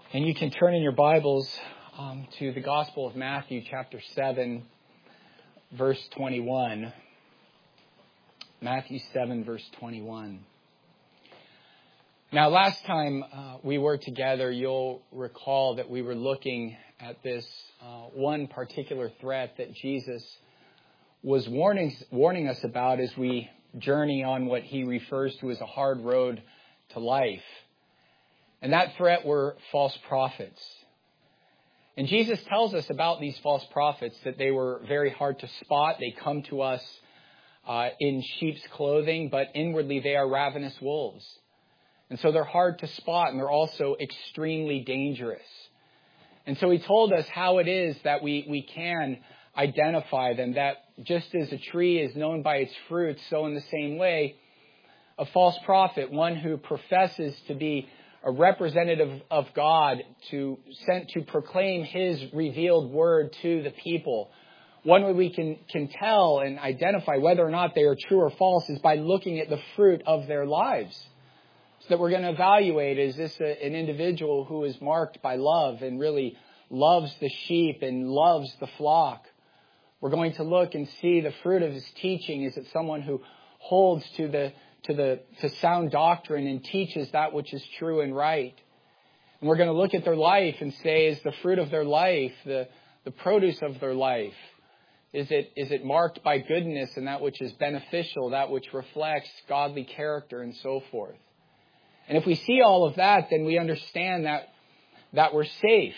And you can turn in your Bibles to the Gospel of Matthew, chapter 7, verse 21. Matthew 7, verse 21. Now, last time we were together, you'll recall that we were looking at this one particular threat that Jesus was warning us about as we journey on what he refers to as a hard road to life. And that threat were false prophets. And Jesus tells us about these false prophets that they were very hard to spot. They come to us in sheep's clothing, but inwardly they are ravenous wolves. And so they're hard to spot, and they're also extremely dangerous. And so he told us how it is that we can identify them, that just as a tree is known by its fruits, so in the same way, a false prophet, one who professes to be a representative of God, sent to proclaim his revealed word to the people. One way we can tell and identify whether or not they are true or false is by looking at the fruit of their lives. So that we're going to evaluate, is this an individual who is marked by love and really loves the sheep and loves the flock? We're going to look and see the fruit of his teaching. Is it someone who holds to sound doctrine and teaches that which is true and right? And we're going to look at their life and say, is the fruit of their life, the produce of their life, is it marked by goodness and that which is beneficial, that which reflects godly character and so forth? And if we see all of that, then we understand that we're safe,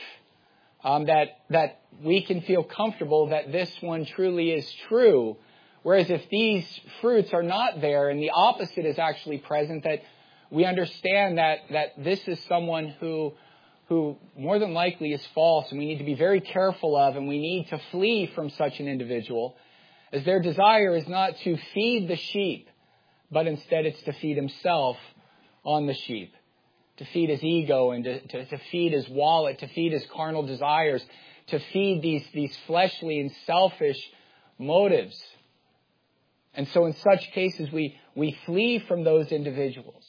that we can feel comfortable that this one truly is true. Whereas if these fruits are not there and the opposite is actually present, that we understand that this is someone who more than likely is false, and we need to be very careful of, and we need to flee from such an individual, as their desire is not to feed the sheep, but instead it's to feed himself on the sheep, to feed his ego and to feed his wallet, to feed his carnal desires, to feed these fleshly and selfish motives. And so in such cases, we flee from those individuals.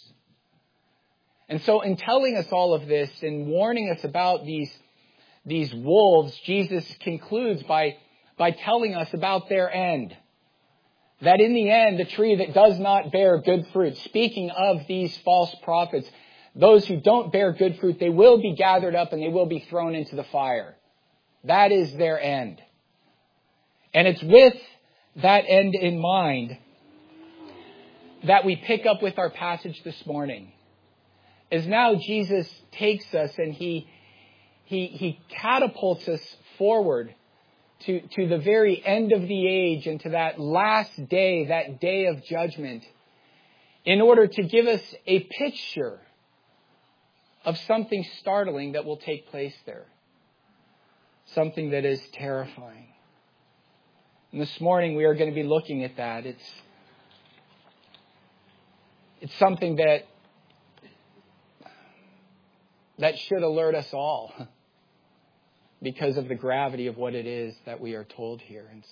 And so in telling us all of this and warning us about these wolves, Jesus concludes by telling us about their end. That in the end, the tree that does not bear good fruit, speaking of these false prophets, those who don't bear good fruit, they will be gathered up and they will be thrown into the fire. That is their end. And it's with that end in mind that we pick up with our passage this morning. As now Jesus takes us and he catapults us forward to the very end of the age and to that last day, that day of judgment, in order to give us a picture of something startling that will take place there. Something that is terrifying. And this morning we are going to be looking at that. It's something that should alert us all because of the gravity of what it is that we are told here. And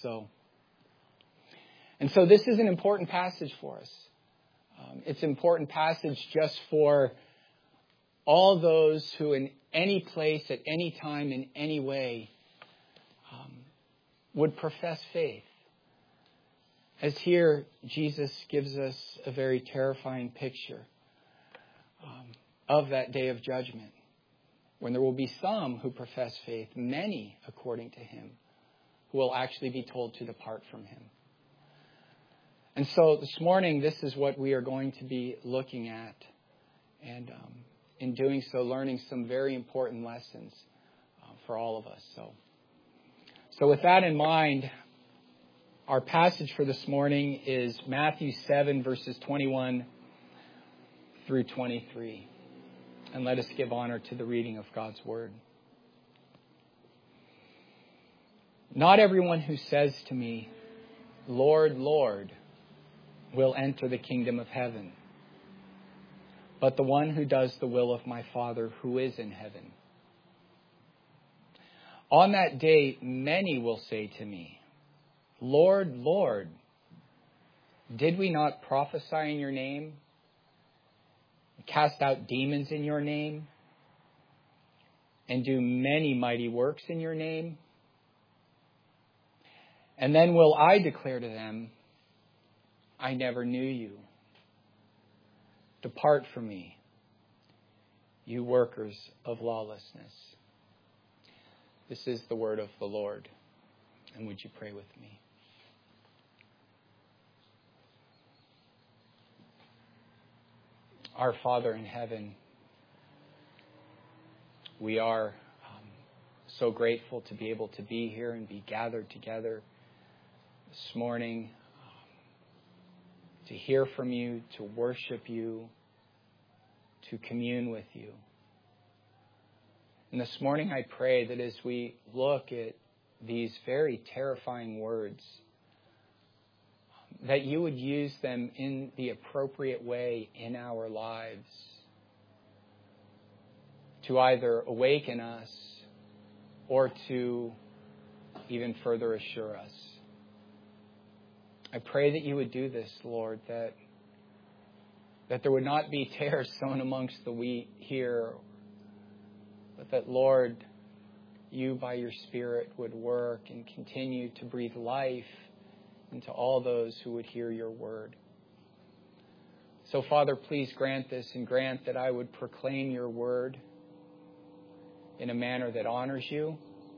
so this is an important passage for us. It's an important passage just for all those who in any place, at any time, in any way, would profess faith. As here, Jesus gives us a very terrifying picture of that day of judgment, when there will be some who profess faith, many according to him, who will actually be told to depart from him. And so this morning, this is what we are going to be looking at. And in doing so, learning some very important lessons for all of us. So with that in mind, our passage for this morning is Matthew 7, verses 21 through 23. And let us give honor to the reading of God's word. Not everyone who says to me, Lord, Lord, will enter the kingdom of heaven, but the one who does the will of my Father who is in heaven. On that day, many will say to me, Lord, Lord, did we not prophesy in your name, cast out demons in your name, and do many mighty works in your name? And then will I declare to them, I never knew you. Depart from me, you workers of lawlessness. This is the word of the Lord. And would you pray with me? Our Father in heaven, we are so grateful to be able to be here and be gathered together this morning to hear from you, to worship you, to commune with you. And this morning I pray that as we look at these very terrifying words, that you would use them in the appropriate way in our lives to either awaken us or to even further assure us. I pray that you would do this, Lord, that there would not be tares sown amongst the wheat here, but that, Lord, you by your Spirit would work and continue to breathe life into all those who would hear your word. So, Father, please grant this and grant that I would proclaim your word in a manner that honors you.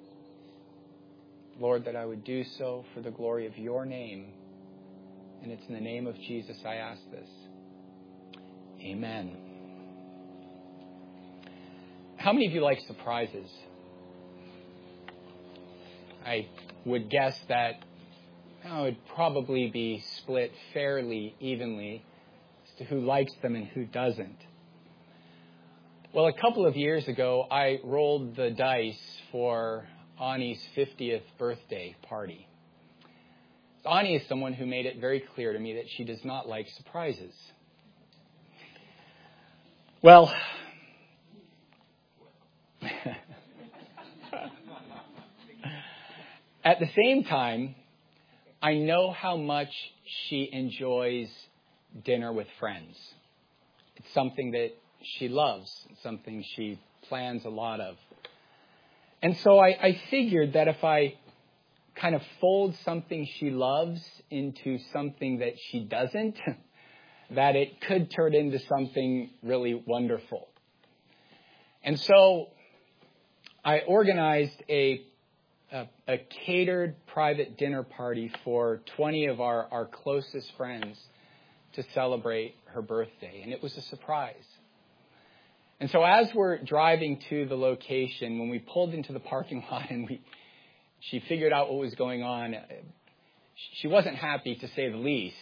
Lord, that I would do so for the glory of your name. And it's in the name of Jesus I ask this. Amen. How many of you like surprises? I would guess that it would probably be split fairly evenly as to who likes them and who doesn't. Well, a couple of years ago, I rolled the dice for Ani's 50th birthday party. Ani is someone who made it very clear to me that she does not like surprises. Well, at the same time, I know how much she enjoys dinner with friends. It's something that she loves, it's something she plans a lot of. And so I figured that if I kind of fold something she loves into something that she doesn't, that it could turn into something really wonderful. And so I organized a catered private dinner party for 20 of our closest friends to celebrate her birthday. And it was a surprise. And so as we're driving to the location, when we pulled into the parking lot and she figured out what was going on, she wasn't happy, to say the least.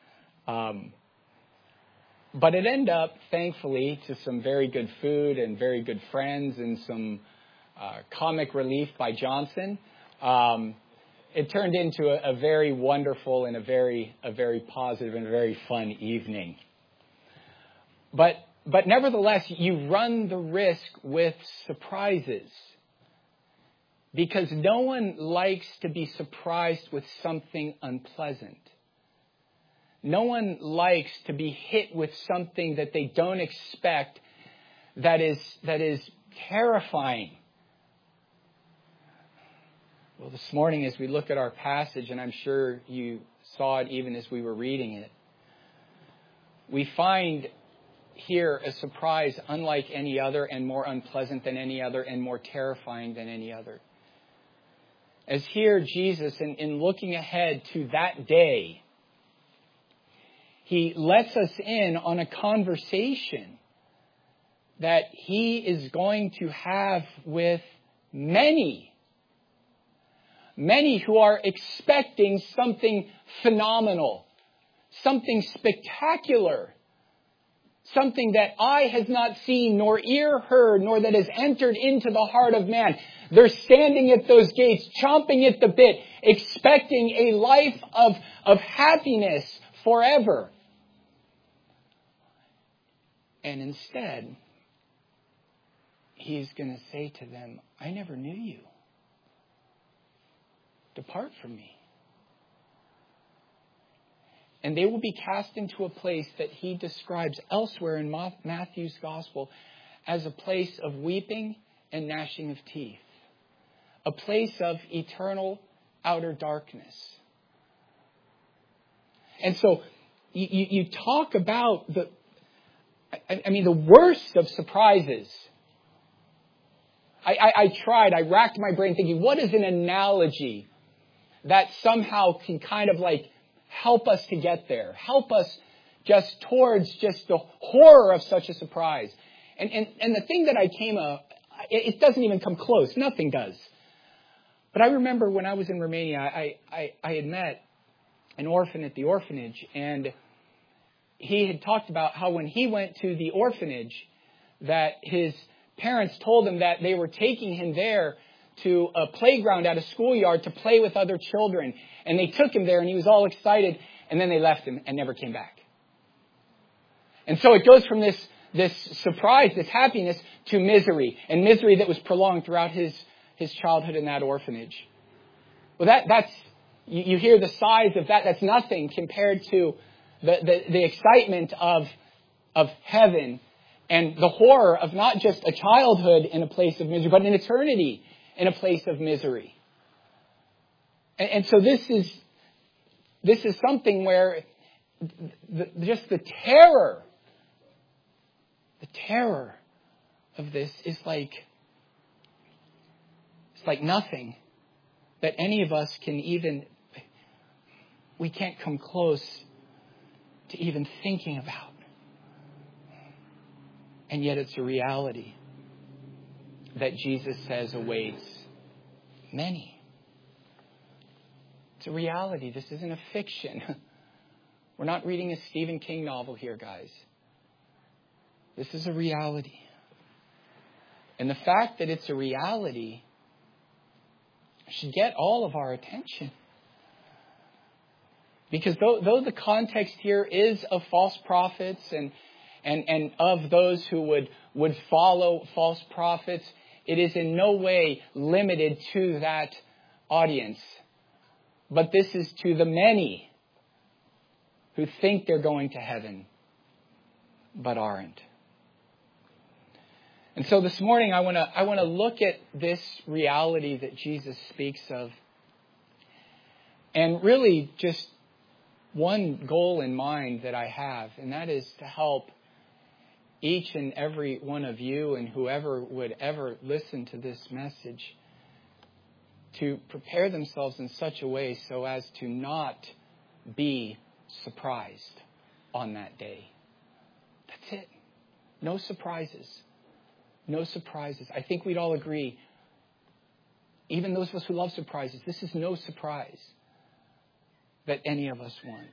But it ended up, thankfully, to some very good food and very good friends and some comic relief by Johnson. It turned into a very wonderful and a very positive and a very fun evening. But nevertheless, you run the risk with surprises, because no one likes to be surprised with something unpleasant. No one likes to be hit with something that they don't expect, that is terrifying. Well, this morning as we look at our passage, and I'm sure you saw it even as we were reading it, we find here a surprise unlike any other, and more unpleasant than any other, and more terrifying than any other. As here Jesus, in looking ahead to that day, he lets us in on a conversation that he is going to have with many who are expecting something phenomenal, something spectacular, something that eye has not seen, nor ear heard, nor that has entered into the heart of man. They're standing at those gates, chomping at the bit, expecting a life of happiness forever. And instead, he's going to say to them, I never knew you. Depart from me. And they will be cast into a place that he describes elsewhere in Matthew's gospel as a place of weeping and gnashing of teeth. A place of eternal outer darkness. And so you talk about the worst of surprises. I racked my brain thinking, what is an analogy that somehow can kind of like help us to get there? Help us just towards just the horror of such a surprise. And the thing that it doesn't even come close. Nothing does. But I remember when I was in Romania, I had met an orphan at the orphanage, and he had talked about how when he went to the orphanage, that his parents told him that they were taking him there to a playground at a schoolyard to play with other children. And they took him there, and he was all excited, and then they left him and never came back. And so it goes from this surprise, this happiness, to misery, and misery that was prolonged throughout his childhood in that orphanage. Well, that's you hear the size of that. That's nothing compared to the excitement of heaven and the horror of not just a childhood in a place of misery, but an eternity in a place of misery. And so this is something where just the terror of this is like nothing that any of us we can't come close to even thinking about. And yet it's a reality that Jesus says awaits many. It's a reality. This isn't a fiction. We're not reading a Stephen King novel here, guys. This is a reality. And the fact that it's a reality should get all of our attention. Because though the context here is of false prophets and of those who would follow false prophets, it is in no way limited to that audience. But this is to the many who think they're going to heaven, but aren't. And so this morning I want to look at this reality that Jesus speaks of, and really just one goal in mind that I have, and that is to help each and every one of you and whoever would ever listen to this message to prepare themselves in such a way so as to not be surprised on that day. That's it. No surprises. No surprises. I think we'd all agree, even those of us who love surprises, this is no surprise that any of us want.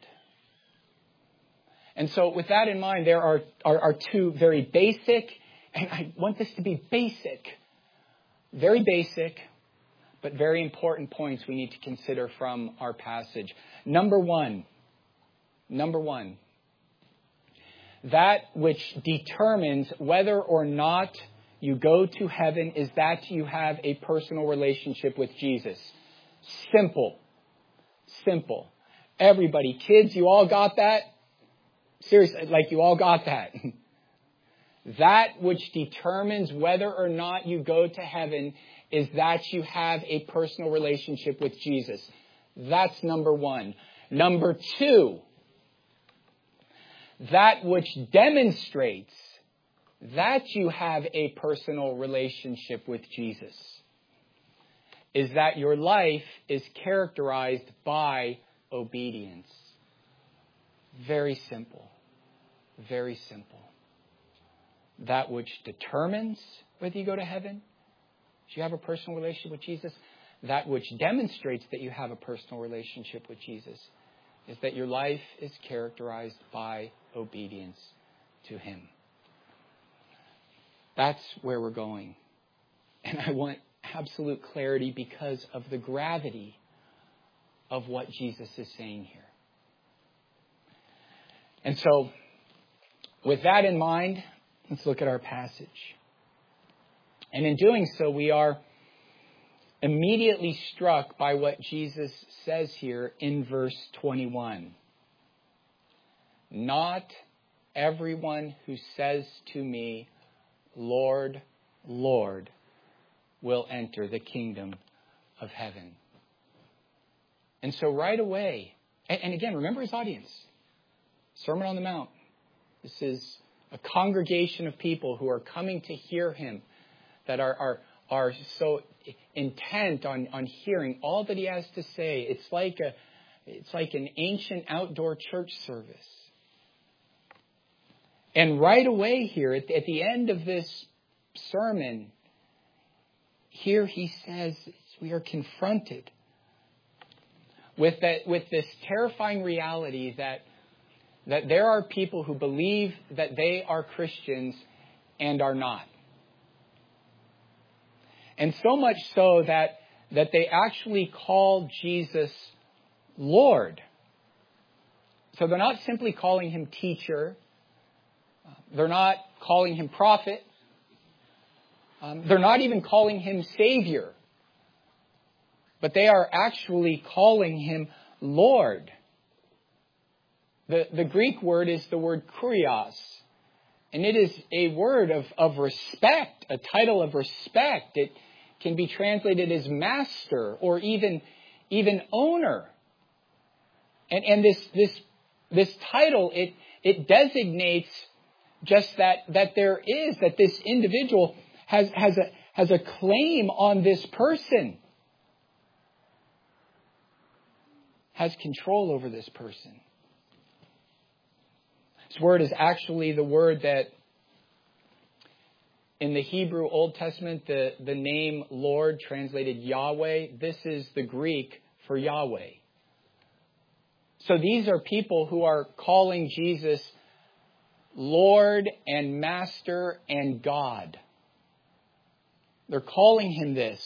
And so with that in mind, there are two very basic, and I want this to be basic, very basic, but very important points we need to consider from our passage. Number one, that which determines whether or not you go to heaven is that you have a personal relationship with Jesus. Simple. Everybody, kids, you all got that? Seriously, like you all got that. That which determines whether or not you go to heaven is that you have a personal relationship with Jesus. That's number one. Number two, that which demonstrates that you have a personal relationship with Jesus is that your life is characterized by obedience. Very simple. Very simple. That which determines whether you go to heaven, if you have a personal relationship with Jesus, that which demonstrates that you have a personal relationship with Jesus is that your life is characterized by obedience to Him. That's where we're going. And I want absolute clarity because of the gravity of what Jesus is saying here. And so, with that in mind, let's look at our passage. And in doing so, we are immediately struck by what Jesus says here in verse 21. Not everyone who says to me, Lord, Lord, will enter the kingdom of heaven. And so right away, and again, remember his audience. Sermon on the Mount. This is a congregation of people who are coming to hear him, that are so intent on hearing all that he has to say. It's like an ancient outdoor church service. And right away here, at the end of this sermon, here he says we are confronted with this terrifying reality that there are people who believe that they are Christians and are not. And so much so that they actually call Jesus Lord. So they're not simply calling him teacher. They're not calling him prophet. They're not even calling him Savior. But they are actually calling him Lord. The Greek word is the word kurios. And it is a word of respect, a title of respect. It can be translated as master or even owner. And this title, it designates just that this individual has a claim on this person, has control over this person. This word is actually the word that in the Hebrew Old Testament, the name Lord translated Yahweh, this is the Greek for Yahweh. So these are people who are calling Jesus Lord and Master and God. They're calling him this.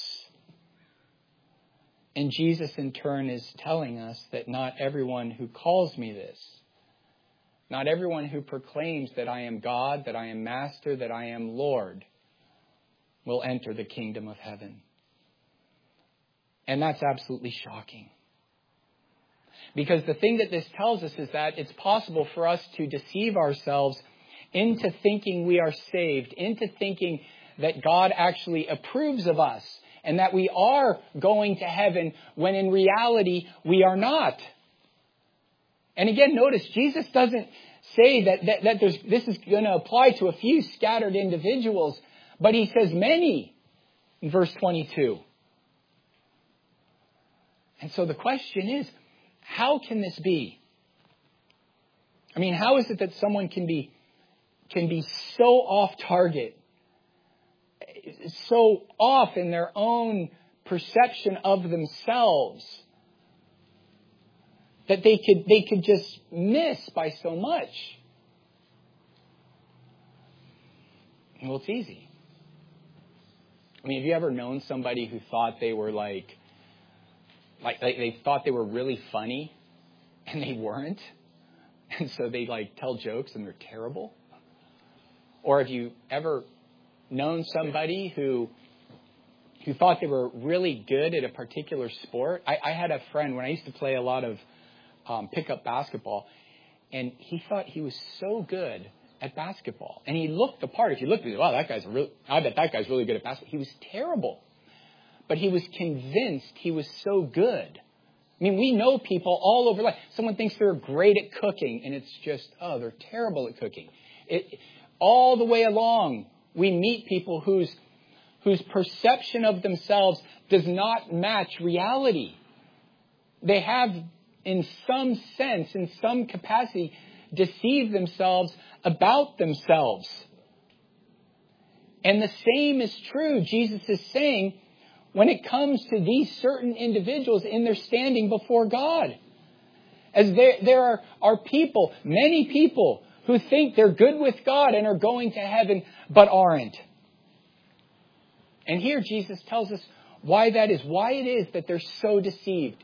And Jesus in turn is telling us that not everyone who calls me this, not everyone who proclaims that I am God, that I am Master, that I am Lord, will enter the kingdom of heaven. And that's absolutely shocking. Because the thing that this tells us is that it's possible for us to deceive ourselves into thinking we are saved, into thinking that God actually approves of us, and that we are going to heaven when in reality we are not. And again, notice, Jesus doesn't say that this is going to apply to a few scattered individuals, but he says many in verse 22. And so the question is, how can this be? I mean, how is it that someone can be so off target, so off in their own perception of themselves, that they could just miss by so much? Well, it's easy. I mean, have you ever known somebody who thought they were like they thought they were really funny and they weren't? And so they tell jokes and they're terrible? Or have you ever known somebody who thought they were really good at a particular sport? I had a friend when I used to play a lot of pickup basketball, and he thought he was so good at basketball. And he looked the part. If you looked at him, wow, I bet that guy's really good at basketball. He was terrible. But he was convinced he was so good. I mean, we know people all over life. Someone thinks they're great at cooking, and it's just, they're terrible at cooking. All the way along, we meet people whose perception of themselves does not match reality. They have, in some sense, in some capacity, deceived themselves about themselves. And the same is true, Jesus is saying, when it comes to these certain individuals in their standing before God. As there are people, many people, who think they're good with God and are going to heaven, but aren't. And here Jesus tells us why that is, why it is that they're so deceived.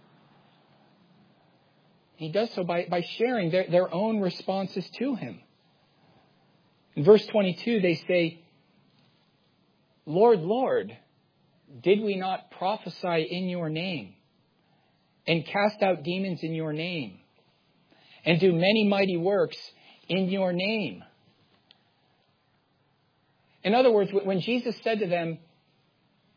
He does so by sharing their own responses to him. In verse 22, they say, Lord, Lord, did we not prophesy in your name and cast out demons in your name and do many mighty works in your name? In other words, when Jesus said to them,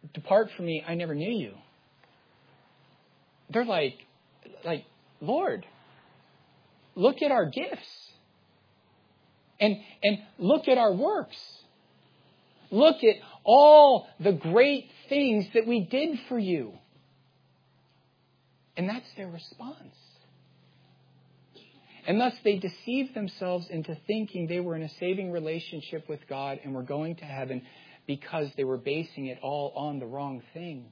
depart from me, I never knew you. They're like, Lord, look at our gifts. And look at our works. Look at all the great things that we did for you. And that's their response. And thus they deceived themselves into thinking they were in a saving relationship with God and were going to heaven because they were basing it all on the wrong thing.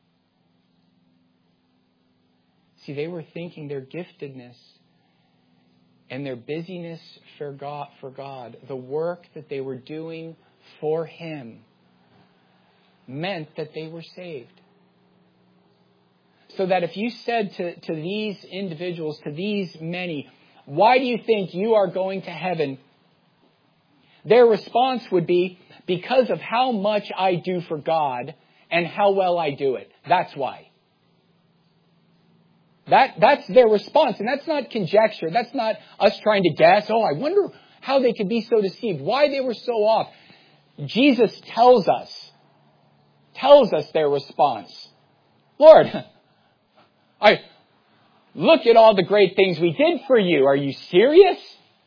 See, they were thinking their giftedness and their busyness for God, the work that they were doing for Him, meant that they were saved. So that if you said to these individuals, to these many, why do you think you are going to heaven? Their response would be, because of how much I do for God and how well I do it. That's why. That's their response. And that's not conjecture. That's not us trying to guess. Oh, I wonder how they could be so deceived. Why they were so off. Jesus tells us their response. Lord, I look at all the great things we did for you. Are you serious?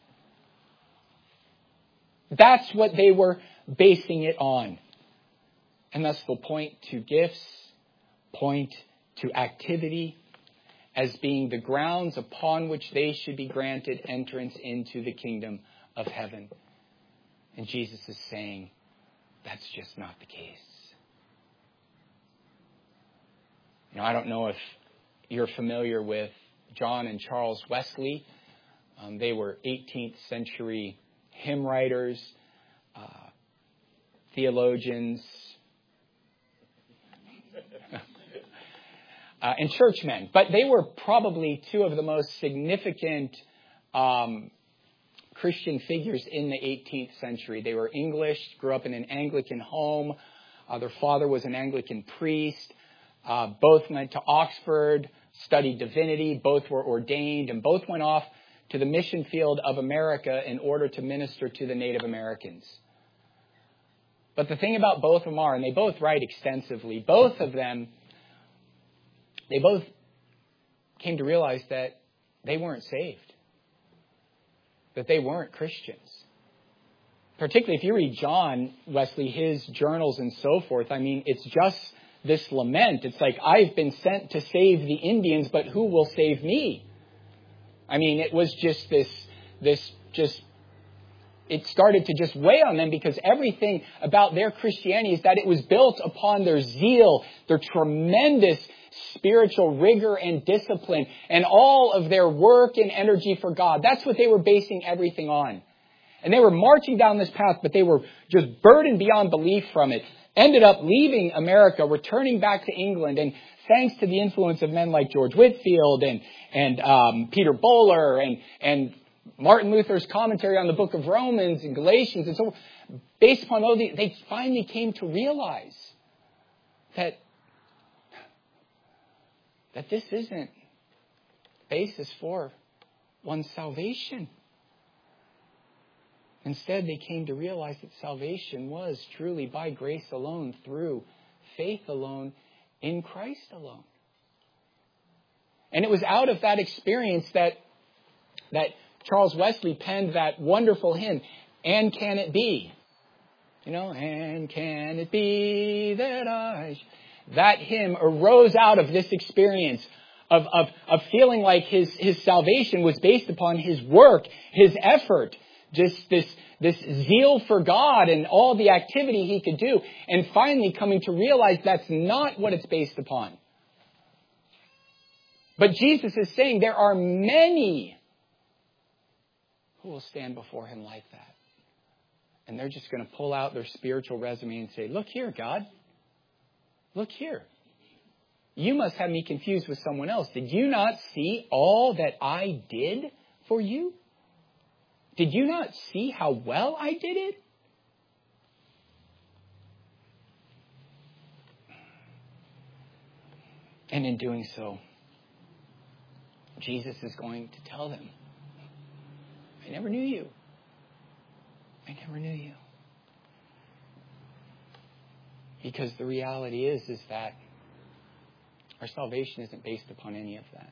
That's what they were basing it on. And thus they'll point to gifts, point to activity as being the grounds upon which they should be granted entrance into the kingdom of heaven. And Jesus is saying, that's just not the case. Now, I don't know if you're familiar with John and Charles Wesley. They were 18th century hymn writers, theologians, and churchmen. But they were probably two of the most significant Christian figures in the 18th century. They were English, grew up in an Anglican home. Their father was an Anglican priest. Both went to Oxford, studied divinity. Both were ordained, and both went off to the mission field of America in order to minister to the Native Americans. But the thing about both of them are, and they both write extensively, both of them, they both came to realize that they weren't saved, that they weren't Christians. Particularly if you read John Wesley, his journals and so forth, I mean, it's just this lament. It's like, I've been sent to save the Indians, but who will save me? I mean, it was just it started to just weigh on them, because everything about their Christianity is that it was built upon their zeal, their tremendous spiritual rigor and discipline, and all of their work and energy for God. That's what they were basing everything on. And they were marching down this path, but they were just burdened beyond belief from it. Ended up leaving America, returning back to England, and thanks to the influence of men like George Whitefield and Peter Bowler and Martin Luther's commentary on the book of Romans and Galatians and so on, based upon all these, they finally came to realize that this isn't basis for one's salvation. Instead, they came to realize that salvation was truly by grace alone, through faith alone, in Christ alone. And it was out of that experience that Charles Wesley penned that wonderful hymn, And Can It Be? You know, and can it be that that hymn arose out of this experience of feeling like his salvation was based upon his work, his effort, just this zeal for God and all the activity he could do, and finally coming to realize that's not what it's based upon. But Jesus is saying there are many who will stand before him like that. And they're just going to pull out their spiritual resume and say, look here, God. Look here. You must have me confused with someone else. Did you not see all that I did for you? Did you not see how well I did it? And in doing so, Jesus is going to tell them, I never knew you. I never knew you. Because the reality is that our salvation isn't based upon any of that.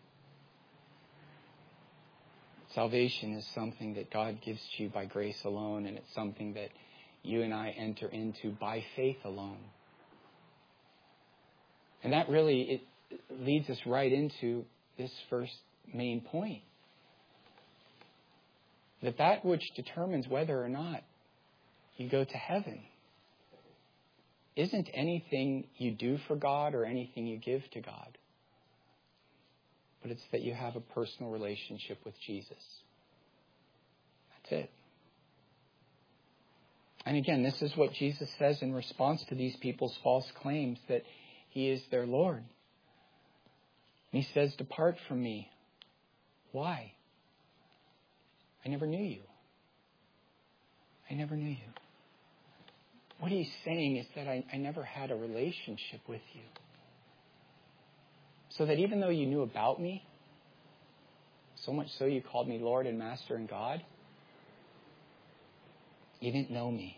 Salvation is something that God gives to you by grace alone, and it's something that you and I enter into by faith alone. And that really, it leads us right into this first main point. That which determines whether or not you go to heaven isn't anything you do for God or anything you give to God. But it's that you have a personal relationship with Jesus. That's it. And again, this is what Jesus says in response to these people's false claims that He is their Lord. He says, "Depart from me." Why? I never knew you. I never knew you. What He's saying is that I never had a relationship with you. So that even though you knew about me, so much so you called me Lord and Master and God, you didn't know me.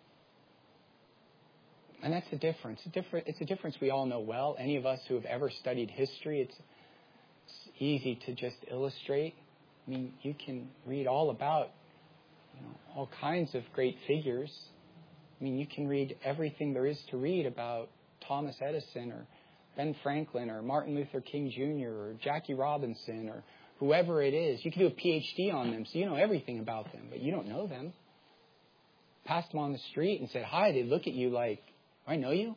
And that's the difference. It's a difference we all know well. Any of us who have ever studied history, it's easy to just illustrate. I mean, you can read all about all kinds of great figures. I mean, you can read everything there is to read about Thomas Edison or Ben Franklin or Martin Luther King Jr. or Jackie Robinson or whoever it is. You can do a PhD on them, so you know everything about them, but you don't know them. Passed them on the street and said, "Hi," they look at you like, "I know you?"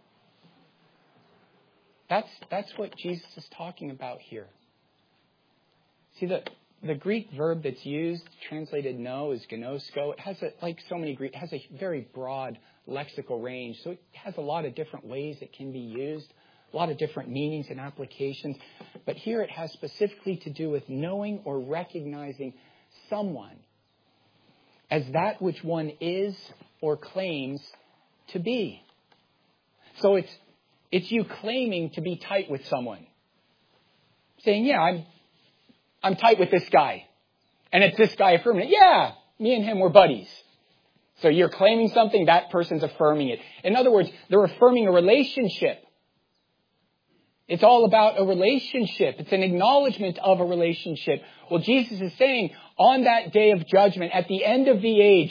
That's what Jesus is talking about here. See, the Greek verb that's used, translated know, is gnosko. It has it has a very broad lexical range. So it has a lot of different ways it can be used, a lot of different meanings and applications. But here it has specifically to do with knowing or recognizing someone as that which one is or claims to be. So it's you claiming to be tight with someone. Saying, "Yeah, I'm tight with this guy." And it's this guy affirming it. "Yeah, me and him, we're buddies." So you're claiming something, that person's affirming it. In other words, they're affirming a relationship. It's all about a relationship. It's an acknowledgement of a relationship. Well, Jesus is saying on that day of judgment, at the end of the age,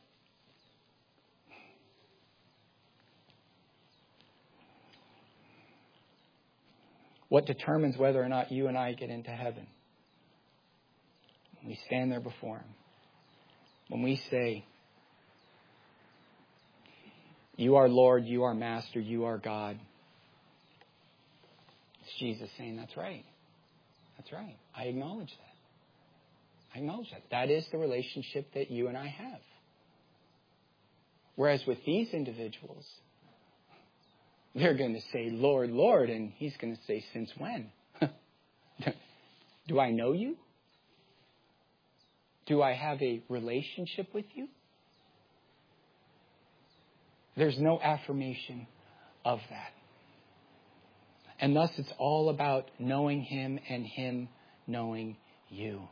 what determines whether or not you and I get into heaven? When we stand there before Him. When we say, "You are Lord, you are Master, you are God." It's Jesus saying, "That's right. That's right. I acknowledge that. I acknowledge that." That is the relationship that you and I have. Whereas with these individuals, they're going to say, "Lord, Lord," and He's going to say, "Since when? Do I know you? Do I have a relationship with you?" There's no affirmation of that. And thus it's all about knowing Him and Him knowing you.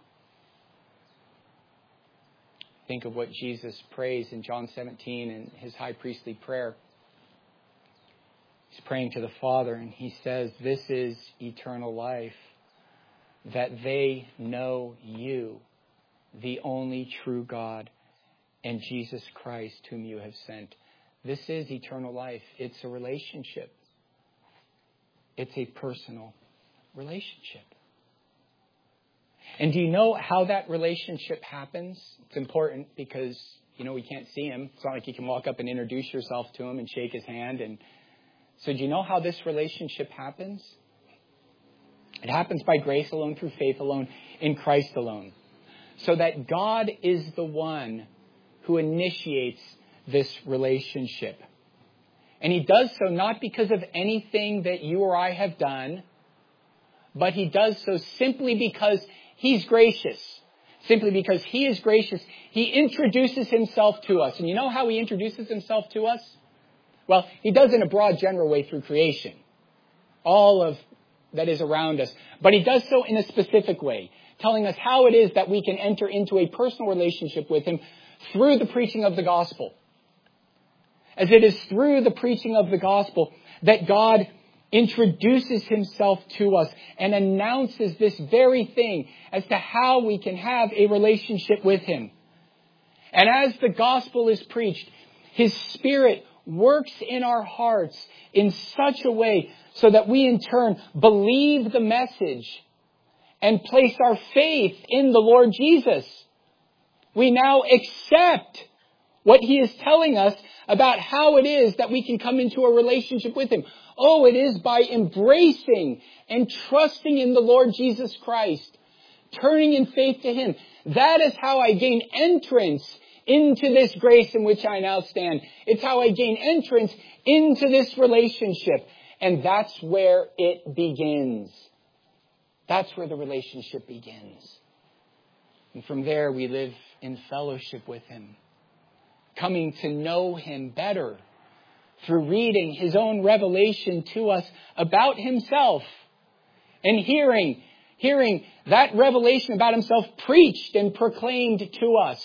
Think of what Jesus prays in John 17 in His high priestly prayer. He's praying to the Father and He says, "This is eternal life, that they know you, the only true God, and Jesus Christ, whom you have sent." This is eternal life. It's a relationship. It's a personal relationship. And do you know how that relationship happens? It's important because, we can't see Him. It's not like you can walk up and introduce yourself to Him and shake His hand. And so do you know how this relationship happens? It happens by grace alone, through faith alone, in Christ alone. So that God is the one who initiates this relationship. And He does so not because of anything that you or I have done, but He does so simply because He's gracious. Simply because He is gracious, He introduces Himself to us. And you know how He introduces Himself to us? Well, He does in a broad general way through creation. All of that is around us. But He does so in a specific way, telling us how it is that we can enter into a personal relationship with Him through the preaching of the gospel. as it is through the preaching of the gospel that God introduces himself to us and announces this very thing as to how we can have a relationship with him. And as the gospel is preached, his Spirit works in our hearts in such a way so that we in turn believe the message and place our faith in the Lord Jesus. We now accept what he is telling us about how it is that we can come into a relationship with him. Oh, it is by embracing and trusting in the Lord Jesus Christ, turning in faith to him. That is how I gain entrance into this grace in which I now stand. It's how I gain entrance into this relationship. And that's where it begins. That's where the relationship begins. And from there we live in fellowship with him, coming to know him better through reading his own revelation to us about himself and hearing that revelation about himself preached and proclaimed to us.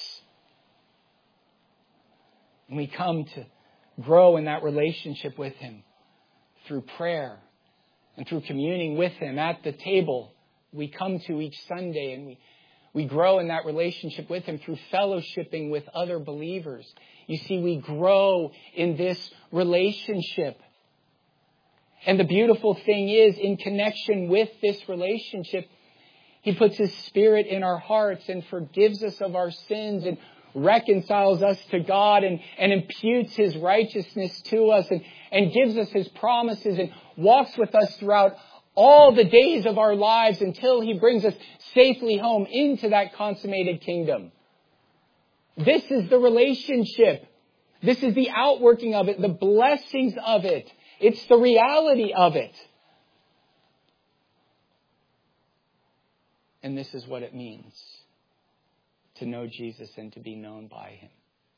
And we come to grow in that relationship with him through prayer and through communing with him at the table we come to each Sunday, and we grow in that relationship with him through fellowshipping with other believers. You see, we grow in this relationship. And the beautiful thing is, in connection with this relationship, he puts his Spirit in our hearts and forgives us of our sins and reconciles us to God and imputes his righteousness to us and gives us his promises and walks with us throughout all the days of our lives until he brings us safely home into that consummated kingdom. This is the relationship. This is the outworking of it, the blessings of it. It's the reality of it. And this is what it means to know Jesus and to be known by him.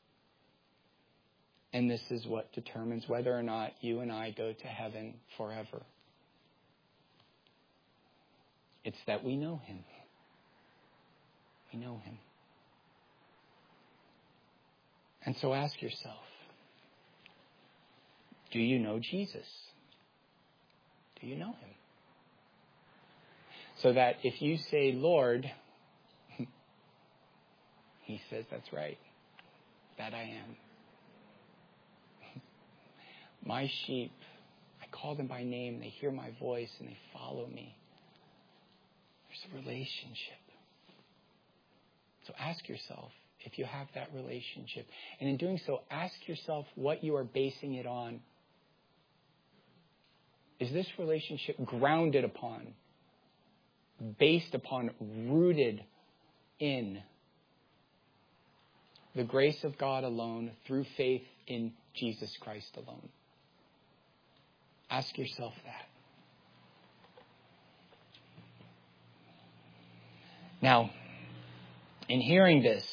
And this is what determines whether or not you and I go to heaven forever. It's that we know him. We know him. And so ask yourself, do you know Jesus? Do you know him? So that if you say, Lord, he says, that's right, that I am. My sheep, I call them by name, they hear my voice and they follow me. There's a relationship. So ask yourself if you have that relationship. And in doing so, ask yourself what you are basing it on. Is this relationship grounded upon, based upon, rooted in the grace of God alone through faith in Jesus Christ alone? Ask yourself that. Now, in hearing this,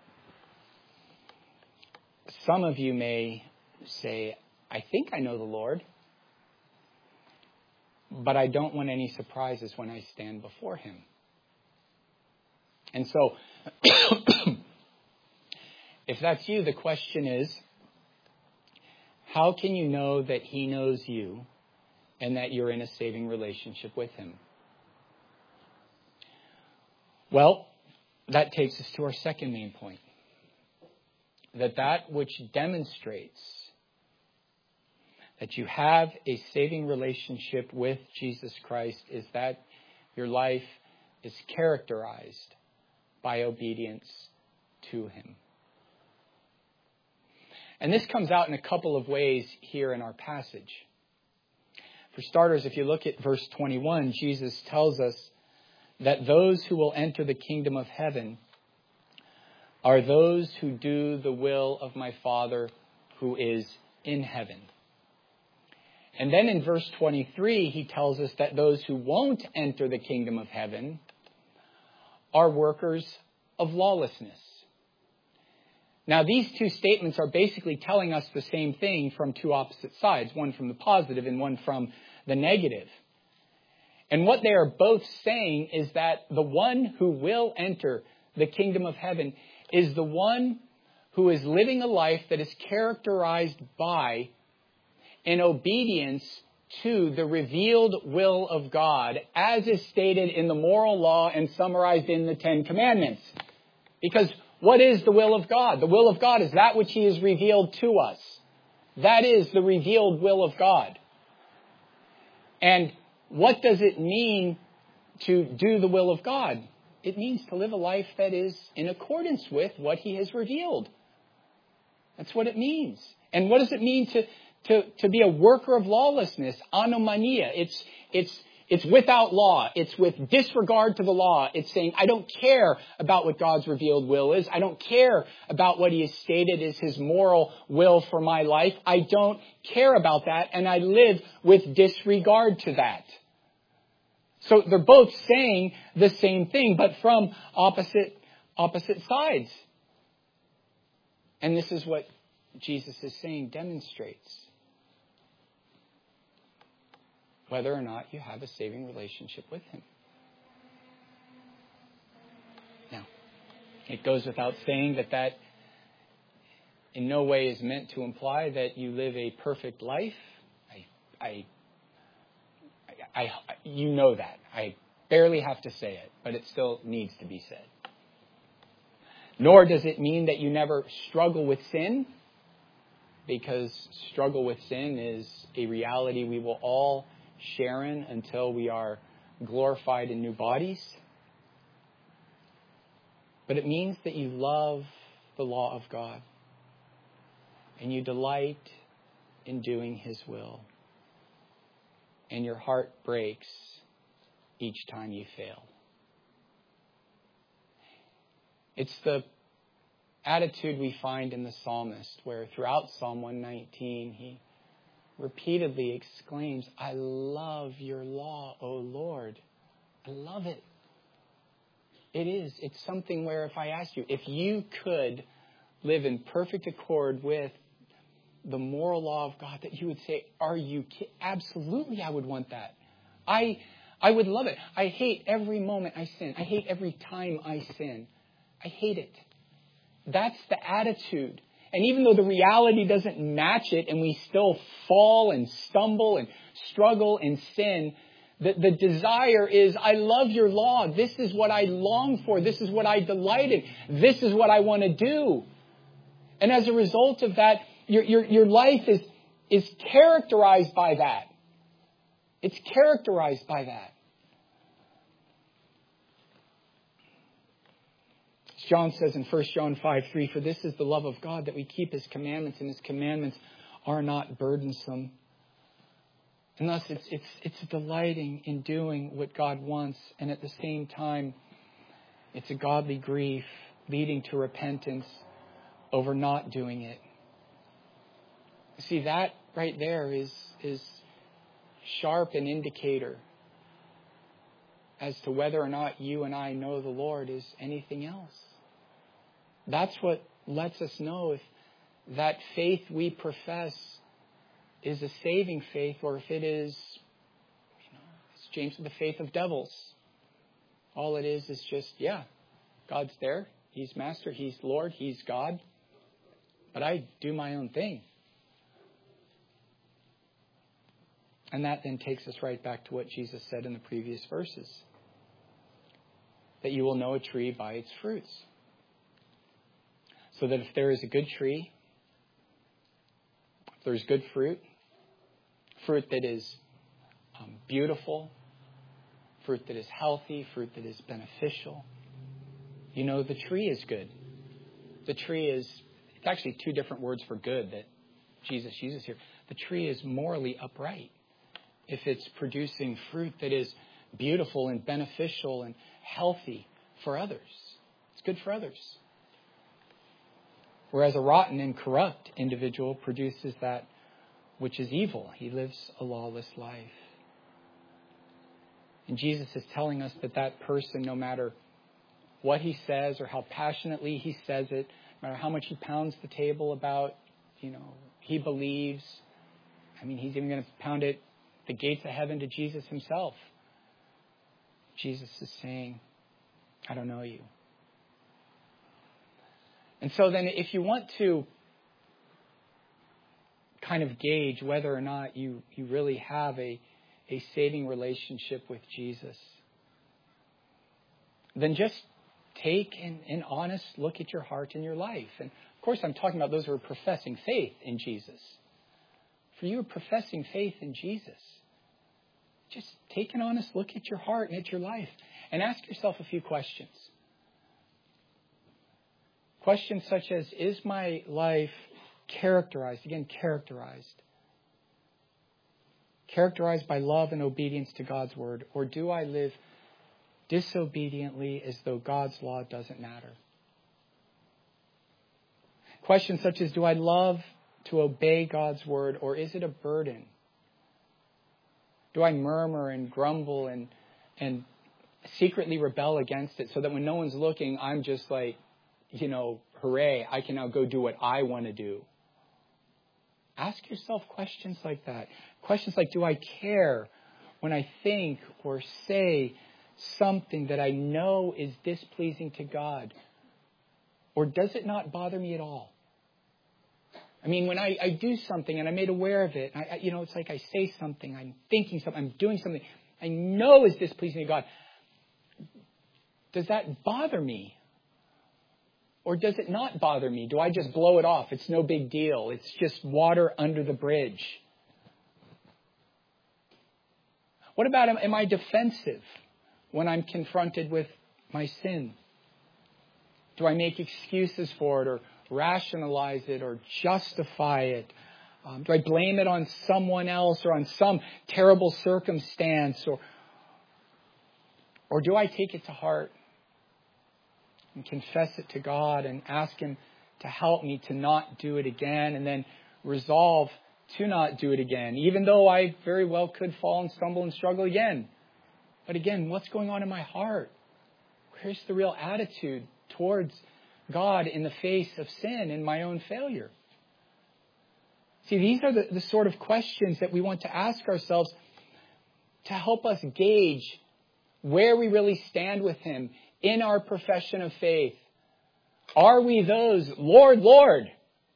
some of you may say, I think I know the Lord, but I don't want any surprises when I stand before him. And so, if that's you, the question is, how can you know that he knows you and that you're in a saving relationship with him? Well, that takes us to our second main point. That which demonstrates that you have a saving relationship with Jesus Christ is that your life is characterized by obedience to him. And this comes out in a couple of ways here in our passage. For starters, if you look at verse 21, Jesus tells us that those who will enter the kingdom of heaven are those who do the will of my Father who is in heaven. And then in verse 23, he tells us that those who won't enter the kingdom of heaven are workers of lawlessness. Now, these two statements are basically telling us the same thing from two opposite sides, one from the positive and one from the negative. And what they are both saying is that the one who will enter the kingdom of heaven is the one who is living a life that is characterized by an obedience to the revealed will of God, as is stated in the moral law and summarized in the Ten Commandments. Because what is the will of God? The will of God is that which He has revealed to us. That is the revealed will of God. And what does it mean to do the will of God? It means to live a life that is in accordance with what He has revealed. That's what it means. And what does it mean to be a worker of lawlessness? Anomania. It's without law. It's with disregard to the law. It's saying, I don't care about what God's revealed will is. I don't care about what He has stated is His moral will for my life. I don't care about that, and I live with disregard to that. So they're both saying the same thing, but from opposite sides. And this is what Jesus is saying demonstrates whether or not you have a saving relationship with Him. Now, it goes without saying that in no way is meant to imply that you live a perfect life. You know that. I barely have to say it, but it still needs to be said. Nor does it mean that you never struggle with sin, because struggle with sin is a reality we will all share in until we are glorified in new bodies. But it means that you love the law of God and you delight in doing His will. And your heart breaks each time you fail. It's the attitude we find in the psalmist, where throughout Psalm 119, he repeatedly exclaims, I love your law, O Lord. I love it. It is. It's something where if I asked you, if you could live in perfect accord with the moral law of God, that you would say, are you kidding? Absolutely, I would want that. I would love it. I hate every moment I sin. I hate every time I sin. I hate it. That's the attitude. And even though the reality doesn't match it and we still fall and stumble and struggle and sin, the desire is, I love your law. This is what I long for. This is what I delight in. This is what I want to do. And as a result of that, your life is characterized by that. It's characterized by that. John says in 1 John 5:3, for this is the love of God, that we keep His commandments, and His commandments are not burdensome. And thus it's delighting in doing what God wants, and at the same time, it's a godly grief leading to repentance over not doing it. See, that right there is sharp an indicator as to whether or not you and I know the Lord is anything else. That's what lets us know if that faith we profess is a saving faith, or if it is, as James said, the faith of devils. All it is just, God's there. He's Master. He's Lord. He's God. But I do my own thing. And that then takes us right back to what Jesus said in the previous verses. That you will know a tree by its fruits. So that if there is a good tree, if there's good fruit that is beautiful, fruit that is healthy, fruit that is beneficial, you know the tree is good. The tree is, it's actually two different words for good that Jesus uses here. The tree is morally upright. If it's producing fruit that is beautiful and beneficial and healthy for others. It's good for others. Whereas a rotten and corrupt individual produces that which is evil. He lives a lawless life. And Jesus is telling us that person, no matter what he says or how passionately he says it, no matter how much he pounds the table about, he believes. He's even going to pound it the gates of heaven to Jesus himself. Jesus is saying, I don't know you. And so then if you want to kind of gauge whether or not you really have a saving relationship with Jesus, then just take an honest look at your heart and your life. And of course, I'm talking about those who are professing faith in Jesus. For you who are professing faith in Jesus, just take an honest look at your heart and at your life and ask yourself a few questions. Questions such as, is my life characterized by love and obedience to God's word? Or do I live disobediently as though God's law doesn't matter? Questions such as, do I love to obey God's word, or is it a burden? Do I murmur and grumble and secretly rebel against it so that when no one's looking, I'm just like, hooray, I can now go do what I want to do? Ask yourself questions like that. Questions like, do I care when I think or say something that I know is displeasing to God? Or does it not bother me at all? I mean, when I do something and I'm made aware of it, it's like I say something, I'm thinking something, I'm doing something I know is displeasing to God. Does that bother me? Or does it not bother me? Do I just blow it off? It's no big deal. It's just water under the bridge. What about, am I defensive when I'm confronted with my sin? Do I make excuses for it or rationalize it or justify it? Do I blame it on someone else or on some terrible circumstance? Or do I take it to heart and confess it to God and ask Him to help me to not do it again, and then resolve to not do it again, even though I very well could fall and stumble and struggle again? But again, what's going on in my heart? Where's the real attitude towards God in the face of sin and my own failure? See, these are the sort of questions that we want to ask ourselves to help us gauge where we really stand with Him in our profession of faith. Are we those, Lord, Lord,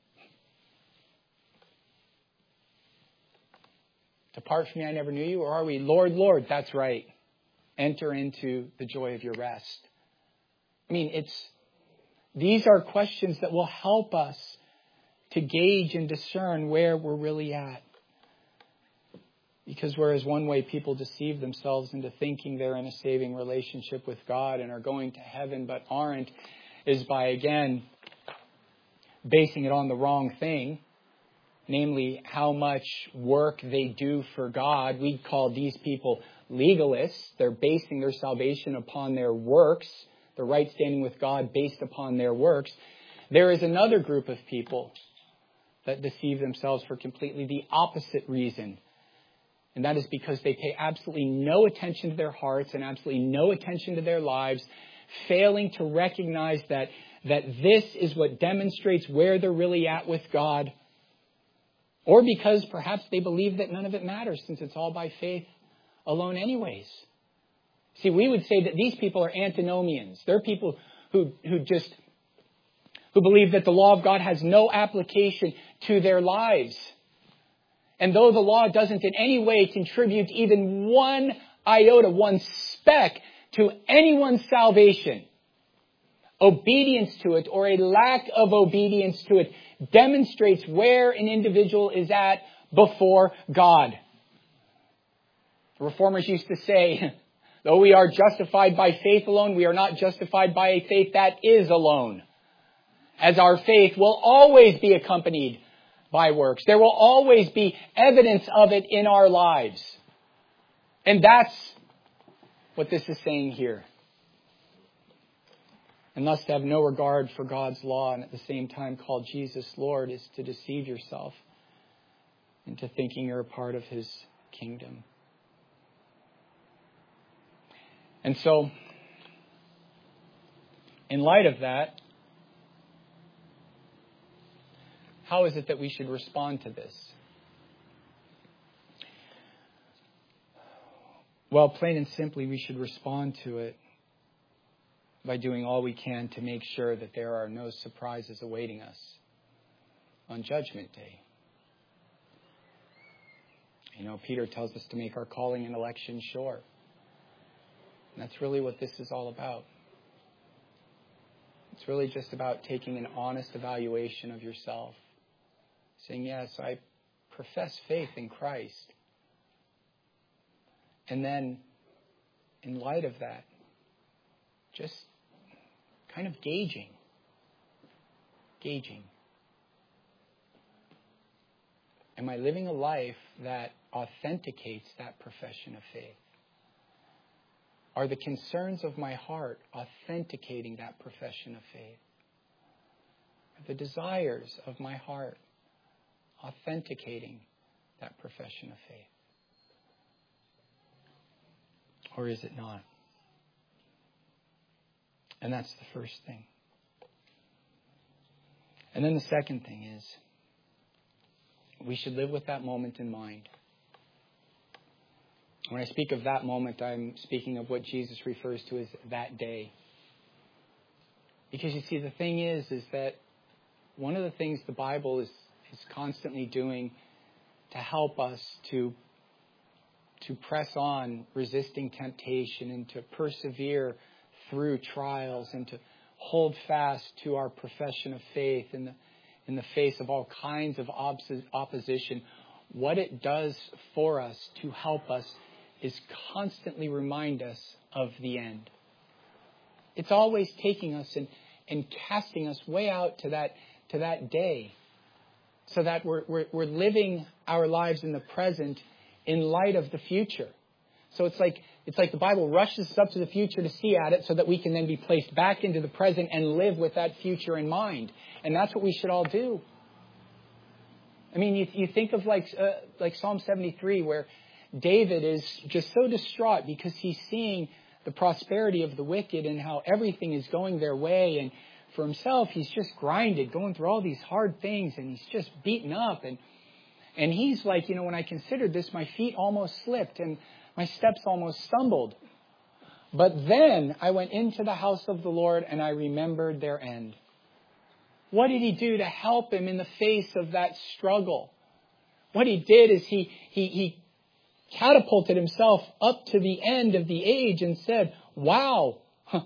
depart from me, I never knew you? Or are we, Lord, Lord, that's right, enter into the joy of your rest? I mean, these are questions that will help us to gauge and discern where we're really at. Because whereas one way people deceive themselves into thinking they're in a saving relationship with God and are going to heaven but aren't, is by, again, basing it on the wrong thing, namely how much work they do for God. We call these people legalists. They're basing their salvation upon their works, the right standing with God based upon their works. There is another group of people that deceive themselves for completely the opposite reason. And that is because they pay absolutely no attention to their hearts and absolutely no attention to their lives, failing to recognize that this is what demonstrates where they're really at with God. Or because perhaps they believe that none of it matters since it's all by faith alone anyways. See, we would say that these people are antinomians. They're people who believe that the law of God has no application to their lives. And though the law doesn't in any way contribute even one iota, one speck to anyone's salvation, obedience to it or a lack of obedience to it demonstrates where an individual is at before God. The Reformers used to say, though we are justified by faith alone, we are not justified by a faith that is alone. As our faith will always be accompanied by works. There will always be evidence of it in our lives. And that's what this is saying here. And thus to have no regard for God's law and at the same time call Jesus Lord is to deceive yourself into thinking you're a part of His kingdom. And so, in light of that, how is it that we should respond to this? Well, plain and simply, we should respond to it by doing all we can to make sure that there are no surprises awaiting us on Judgment Day. Peter tells us to make our calling and election sure. And that's really what this is all about. It's really just about taking an honest evaluation of yourself. Saying, yes, I profess faith in Christ. And then, in light of that, just kind of gauging. Am I living a life that authenticates that profession of faith? Are the concerns of my heart authenticating that profession of faith? Are the desires of my heart authenticating that profession of faith? Or is it not? And that's the first thing. And then the second thing is, we should live with that moment in mind. When I speak of that moment, I'm speaking of what Jesus refers to as that day. Because you see, the thing is that one of the things the Bible is constantly doing to help us to press on, resisting temptation, and to persevere through trials, and to hold fast to our profession of faith in the face of all kinds of opposition. What it does for us to help us is constantly remind us of the end. It's always taking us and casting us way out to that day, so that we're living our lives in the present in light of the future. So it's like the Bible rushes us up to the future to see at it, so that we can then be placed back into the present and live with that future in mind. And that's what we should all do. I mean, you think of like Psalm 73, where David is just so distraught because he's seeing the prosperity of the wicked and how everything is going their way. And for himself, he's just grinded, going through all these hard things, and he's just beaten up. And he's like, when I considered this, my feet almost slipped and my steps almost stumbled. But then I went into the house of the Lord and I remembered their end. What did he do to help him in the face of that struggle? What he did is he catapulted himself up to the end of the age and said, wow,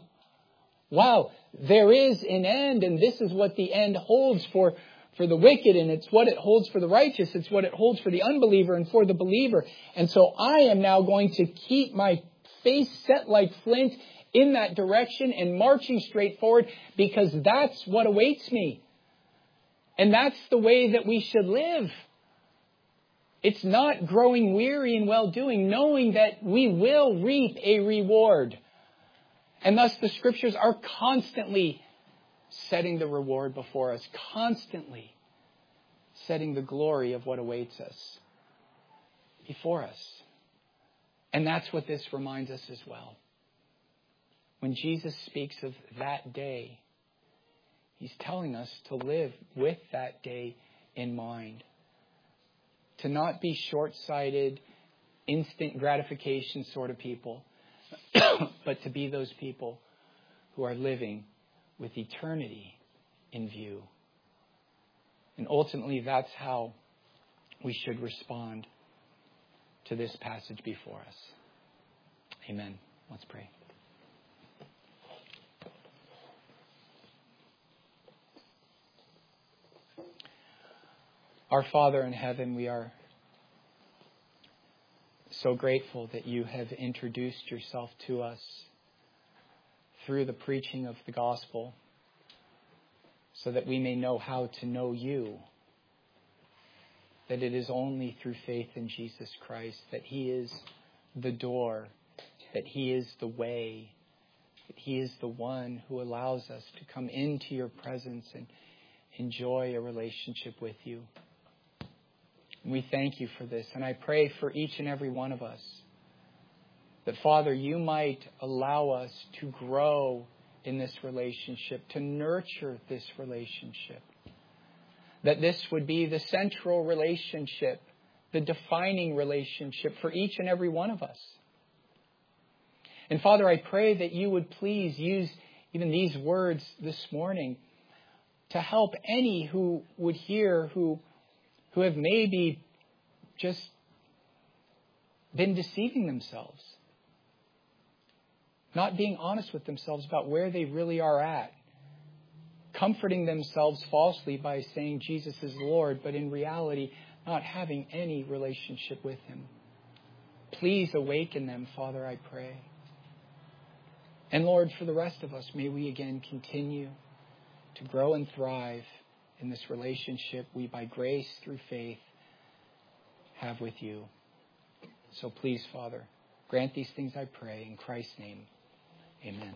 there is an end, and this is what the end holds for the wicked, and it's what it holds for the righteous, it's what it holds for the unbeliever and for the believer. And so I am now going to keep my face set like flint in that direction and marching straight forward, because that's what awaits me. And that's the way that we should live. It's not growing weary in well-doing, knowing that we will reap a reward. And thus the Scriptures are constantly setting the reward before us, constantly setting the glory of what awaits us before us. And that's what this reminds us as well. When Jesus speaks of that day, he's telling us to live with that day in mind. To not be short-sighted, instant gratification sort of people, but to be those people who are living with eternity in view. And ultimately, that's how we should respond to this passage before us. Amen. Let's pray. Our Father in heaven, we are so grateful that you have introduced yourself to us through the preaching of the gospel, so that we may know how to know you. That it is only through faith in Jesus Christ, that he is the door, that he is the way, that he is the one who allows us to come into your presence and enjoy a relationship with you. We thank you for this. And I pray for each and every one of us that, Father, you might allow us to grow in this relationship, to nurture this relationship. That this would be the central relationship, the defining relationship for each and every one of us. And Father, I pray that you would please use even these words this morning, to help any who would hear, who have maybe just been deceiving themselves, not being honest with themselves about where they really are at, comforting themselves falsely by saying Jesus is Lord, but in reality not having any relationship with Him. Please awaken them, Father, I pray. And Lord, for the rest of us, may we again continue to grow and thrive in this relationship we, by grace through faith, have with you. So please, Father, grant these things, I pray, in Christ's name. Amen.